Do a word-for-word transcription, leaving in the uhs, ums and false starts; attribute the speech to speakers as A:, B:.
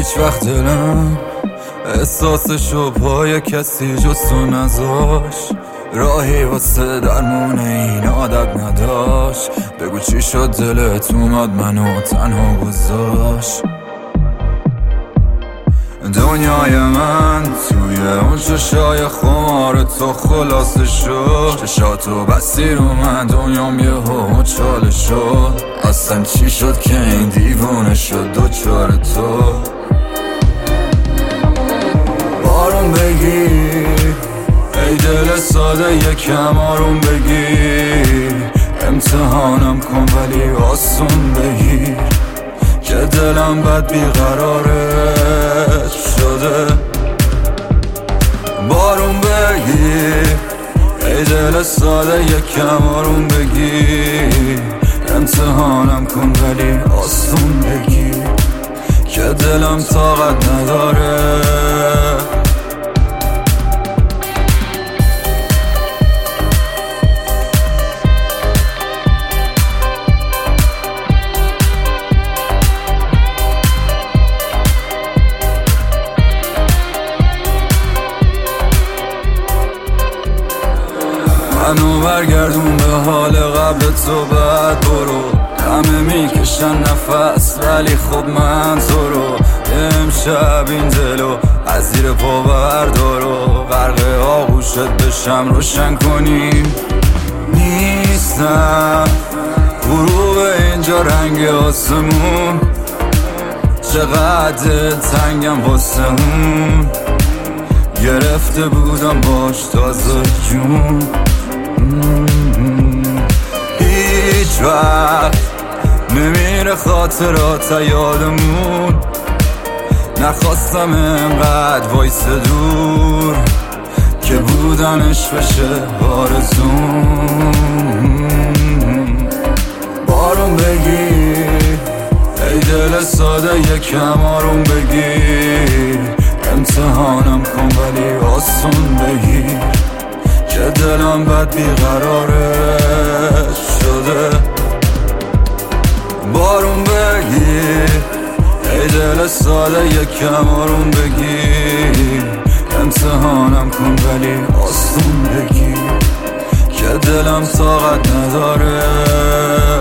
A: هیچ وقت دلم احساسشو پای کسی جز تو نذاش، راهی واسه درمون این عادت نداشت. بگو چی شد دلت اومد منو تنها گذاشت. دنیای من توی اون چشای خمار تو خلاصه شد، چشاتو بستی رو من دنیام یه ها چاله شد. اصلا چی شد که این دیوونه شد دوچار تو؟ بارون بگیر ای دل ساده یکم آروم بگیر، امتحانم کن ولی آسون بگیر که دلم بد بیقرارت شده. بارون بگیر ای دل ساده یکم آروم بگیر، امتحانم کن ولی آسون بگیر که دلم طاقت نداره. منو برگردون به حال قبل تو، بعد برو. همه میکشن نفس ولی خب من تو رو امشب این دلو از زیر پا بردارو، غرق آغوشت بشم روشن کنیم. نیستم غروب اینجا رنگ آسمون، چقدر تنگم واسه اون، گرفته بودم باش تازه جون. هیچ وقت نمیره خاطرات یادمون، نخواستم انقدر وایس دور که بودنش بشه آرزون. بارون بگیر ای دل ساده یکم آروم بگیر، امتحانم کن ولی آسون بگیر که دلم بد بیقرارت شده. بارون بگیر ای دل ساده یکم آروم بگیر، امتحانم کن ولی آسون بگیر که دلم طاقت نداره.